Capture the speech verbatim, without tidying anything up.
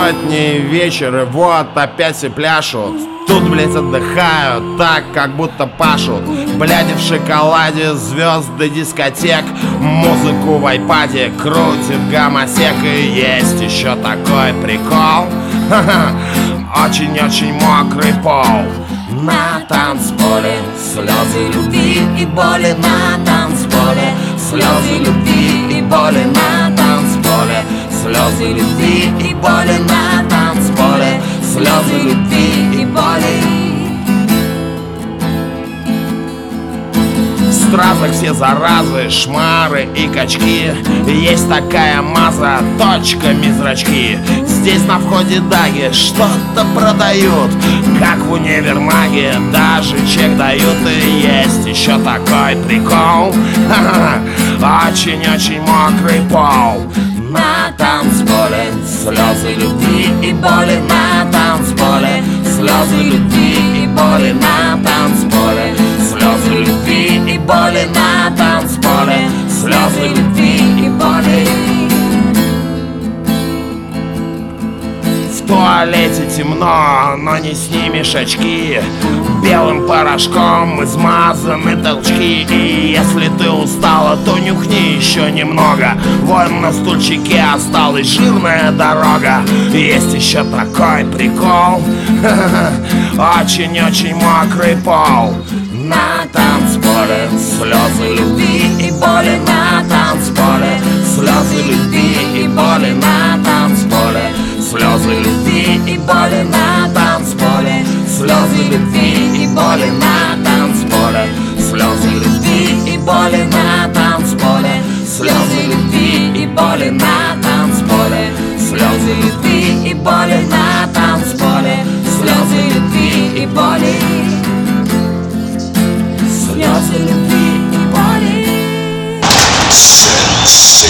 субботний вечер, и вот опять все пляшут. Тут, блять, отдыхают, так, как будто пашут. Бляди в шоколаде, звезды дискотек, музыку в айпаде крутит гамасек. И есть еще такой прикол, очень-очень мокрый пол. На танцполе слезы любви и боли. На танцполе слезы любви и боли. На танцполе слезы любви и боли. На танцполе слезы любви и боли. Стразы все заразы, шмары и качки. Есть такая маза, точками зрачки. Здесь на входе даги что-то продают, как в универмаге, даже чек дают. И есть еще такой прикол, очень-очень мокрый пол. На танцполе слезы любви и боли. На танцполе слезы любви и боли. На танцполе слезы любви и боли. На танцполе слезы любви и боли. В туалете темно, но не снимешь очки. Белым порошком измазаны толчки. И если ты устала, то нюхни еще немного. Вон на стульчике осталась жирная дорога. Есть еще такой прикол, очень-очень мокрый пол. На танцполе слезы любви и боли. На танцполе слезы любви и боли. На танцполе слезы любви и боли. На танцполе слезы любви и боли. На танцполе слезы любви и боли. На танцполе слезы любви и боли. На танцполе слезы любви и боли. На танцполе слезы любви и боли. Слезы любви и боли.